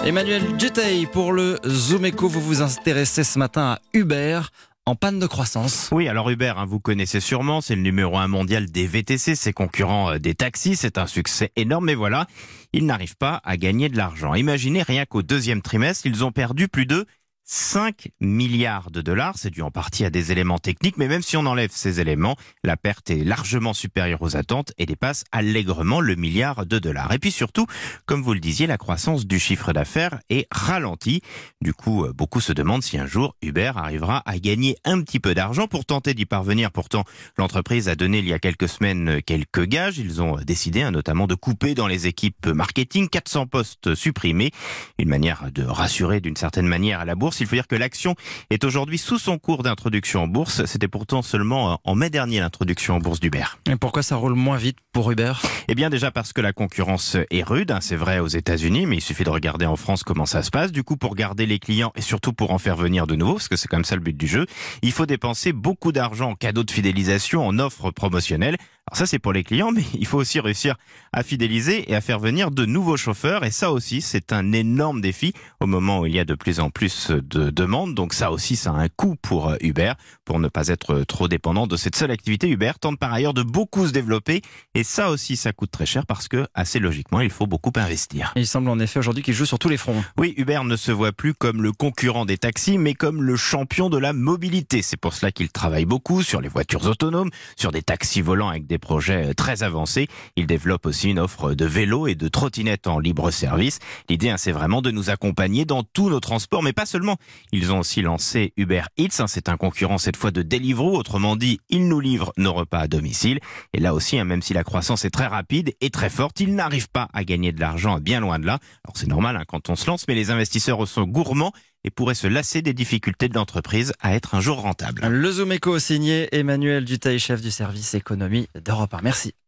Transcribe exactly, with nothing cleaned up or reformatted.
Emmanuel Duteil, pour le Zoom Eco, vous vous intéressez ce matin à Uber en panne de croissance. Oui, alors Uber, hein, vous connaissez sûrement, c'est le numéro un mondial des V T C, c'est concurrent euh, des taxis, c'est un succès énorme, mais voilà, ils n'arrivent pas à gagner de l'argent. Imaginez rien qu'au deuxième trimestre, ils ont perdu plus de cinq milliards de dollars, c'est dû en partie à des éléments techniques, mais même si on enlève ces éléments, la perte est largement supérieure aux attentes et dépasse allègrement le milliard de dollars. Et puis surtout, comme vous le disiez, la croissance du chiffre d'affaires est ralentie. Du coup, beaucoup se demandent si un jour Uber arrivera à gagner un petit peu d'argent. Pour tenter d'y parvenir, pourtant, l'entreprise a donné il y a quelques semaines quelques gages. Ils ont décidé hein, notamment de couper dans les équipes marketing, quatre cents postes supprimés, une manière de rassurer d'une certaine manière à la bourse. Il faut dire que l'action est aujourd'hui sous son cours d'introduction en bourse. C'était pourtant seulement en mai dernier l'introduction en bourse d'Uber. Et pourquoi ça roule moins vite pour Uber ? Eh bien déjà parce que la concurrence est rude, hein, c'est vrai aux États-Unis, mais il suffit de regarder en France comment ça se passe. Du coup, pour garder les clients et surtout pour en faire venir de nouveaux, parce que c'est comme ça le but du jeu, il faut dépenser beaucoup d'argent en cadeaux de fidélisation, en offres promotionnelles. Alors ça c'est pour les clients, mais il faut aussi réussir à fidéliser et à faire venir de nouveaux chauffeurs. Et ça aussi, c'est un énorme défi au moment où il y a de plus en plus de demandes. Donc ça aussi, ça a un coût pour Uber, pour ne pas être trop dépendant de cette seule activité. Uber tente par ailleurs de beaucoup se développer. Et ça aussi, ça coûte très cher parce que, assez logiquement, il faut beaucoup investir. Et il semble en effet aujourd'hui qu'il joue sur tous les fronts. Oui, Uber ne se voit plus comme le concurrent des taxis, mais comme le champion de la mobilité. C'est pour cela qu'il travaille beaucoup sur les voitures autonomes, sur des taxis volants avec des projets très avancés. Il développe aussi une offre de vélos et de trottinettes en libre service. L'idée, hein, c'est vraiment de nous accompagner dans tous nos transports, mais pas seulement. Ils ont aussi lancé Uber Eats. Hein, c'est un concurrent cette fois de Deliveroo. Autrement dit, ils nous livrent nos repas à domicile. Et là aussi, hein, même si la croissance est très rapide et très forte, ils n'arrivent pas à gagner de l'argent, bien loin de là. Alors c'est normal hein, quand on se lance, mais les investisseurs sont gourmands et pourraient se lasser des difficultés de l'entreprise à être un jour rentable. Le Zoom Eco signé Emmanuel Duteil, chef du service économie d'Europe un. Merci.